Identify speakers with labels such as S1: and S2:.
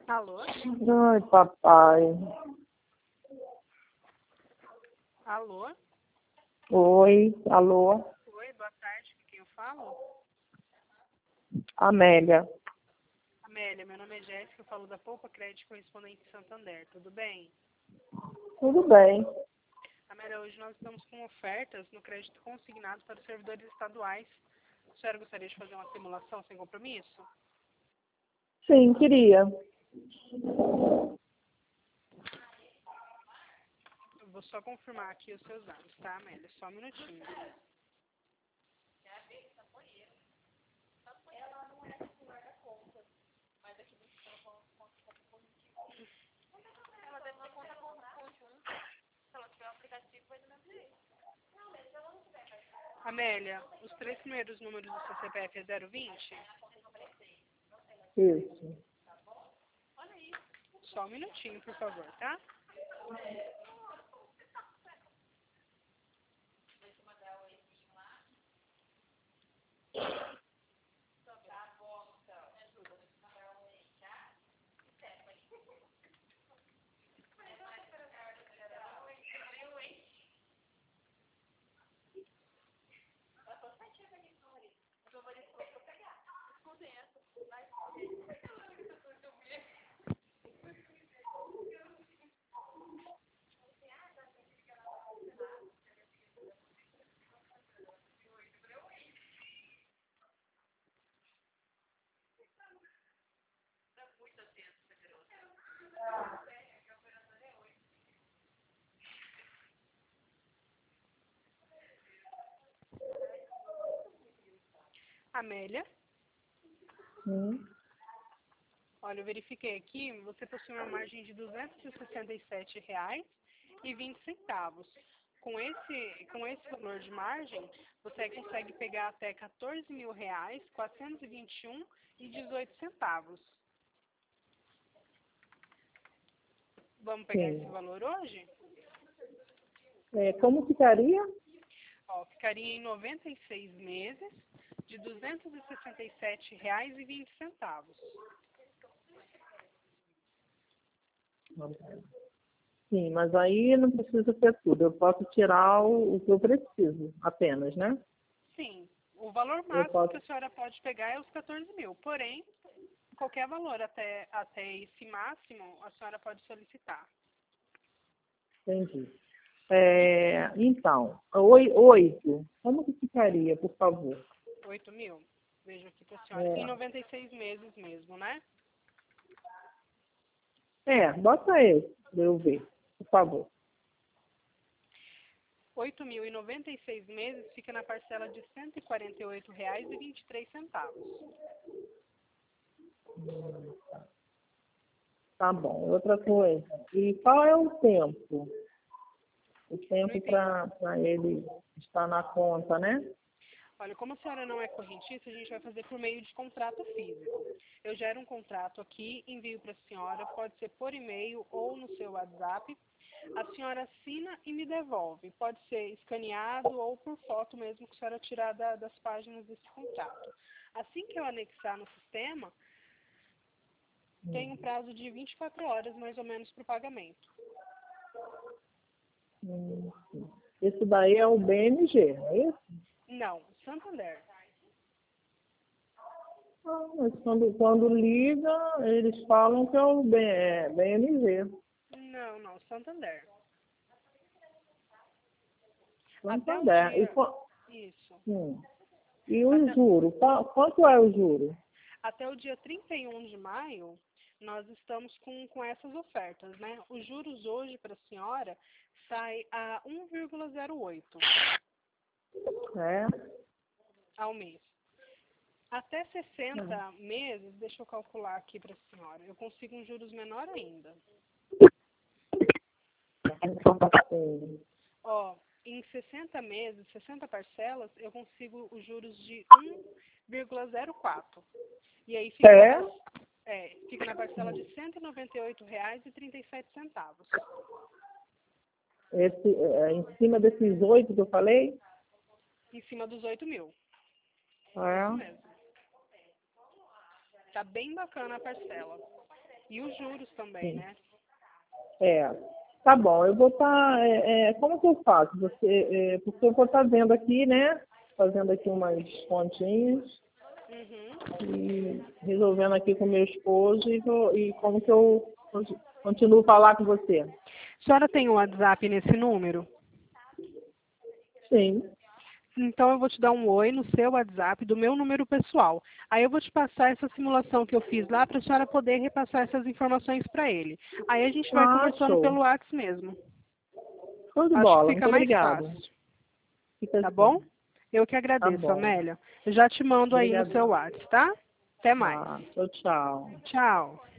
S1: Alô?
S2: Ai, papai.
S1: Alô?
S2: Oi, alô?
S1: Oi, boa tarde. Com quem eu falo?
S2: Amélia.
S1: Amélia, meu nome é Jéssica, eu falo da Poupa Crédito Correspondente Santander. Tudo bem?
S2: Tudo bem.
S1: Amélia, hoje nós estamos com ofertas no crédito consignado para os servidores estaduais. A senhora gostaria de fazer uma simulação sem compromisso?
S2: Sim, queria.
S1: Eu vou só confirmar aqui os seus dados, tá, Amélia? Só um minutinho. Amélia, os 3 primeiros números do seu CPF é 020?
S2: Isso.
S1: Só um minutinho, por favor, tá? Amélia, olha, eu verifiquei aqui, você possui uma margem de R$ 267,20. Com esse valor de margem, você consegue pegar até R$ 14.421,18. Vamos pegar
S2: Sim.
S1: esse valor hoje?
S2: Como ficaria?
S1: Ó, ficaria em 96 meses de R$ 267,20.
S2: Sim, mas aí não precisa ser tudo. Eu posso tirar o que eu preciso, apenas, né?
S1: Sim, o valor
S2: Eu
S1: máximo
S2: posso.
S1: que a senhora pode pegar é os 14 mil. Porém, qualquer valor até esse máximo, a senhora pode solicitar.
S2: Entendi. Então, 8. Como que ficaria, por favor?
S1: 8 mil? Vejo aqui para a senhora. Em 96 meses mesmo, né?
S2: Bota esse para eu ver, por favor.
S1: 8 mil e 96 meses fica na parcela de R$ 148,23.
S2: Tá bom. Outra coisa. E qual é o tempo? O tempo para ele estar na conta, né?
S1: Olha, como a senhora não é correntista, a gente vai fazer por meio de contrato físico. Eu gero um contrato aqui, envio para a senhora, pode ser por e-mail ou no seu WhatsApp. A senhora assina e me devolve. Pode ser escaneado ou por foto mesmo que a senhora tirar das páginas desse contrato. Assim que eu anexar no sistema, tem um prazo de 24 horas mais ou menos para o pagamento.
S2: Isso daí é o BMG, não é isso?
S1: Não, Santander.
S2: Mas quando liga, eles falam que é o BMG.
S1: Não, Santander. Até o
S2: Santander.
S1: dia... Isso.
S2: E o juro? Quanto é o juro?
S1: Até o dia 31 de maio, nós estamos com essas ofertas, né? Os juros hoje para a senhora sai a 1,08 ao mês. Até 60 meses, deixa eu calcular aqui para a senhora, eu consigo um juros menor ainda. Ó, em 60 meses, 60 parcelas, eu consigo os juros de 1,04. E aí fica na parcela de R$ 198,37.
S2: Em cima desses 8 que eu falei?
S1: Em cima dos 8 mil. Isso mesmo. Tá bem bacana a parcela. E os juros também,
S2: Sim.
S1: né?
S2: Tá bom, eu vou estar, como que eu faço? Porque eu vou estar vendo aqui, né, fazendo aqui umas continhas
S1: Uhum.
S2: e resolvendo aqui com meu esposo e como que eu continuo a falar com você.
S1: A senhora tem um WhatsApp nesse número?
S2: Sim,
S1: Então eu vou te dar um oi no seu WhatsApp do meu número pessoal. Aí eu vou te passar essa simulação que eu fiz lá para a senhora poder repassar essas informações para ele. Aí a gente vai conversando
S2: show.
S1: pelo WhatsApp mesmo.
S2: Show de
S1: Acho que
S2: bola,
S1: fica
S2: muito
S1: mais
S2: obrigada.
S1: fácil.
S2: Fica
S1: Tá
S2: assim.
S1: bom? Eu que
S2: Tá
S1: agradeço,
S2: bom.
S1: Amélia. Eu já te mando aí no
S2: Obrigada.
S1: seu WhatsApp, tá? Até mais.
S2: Tchau, tchau.
S1: Tchau.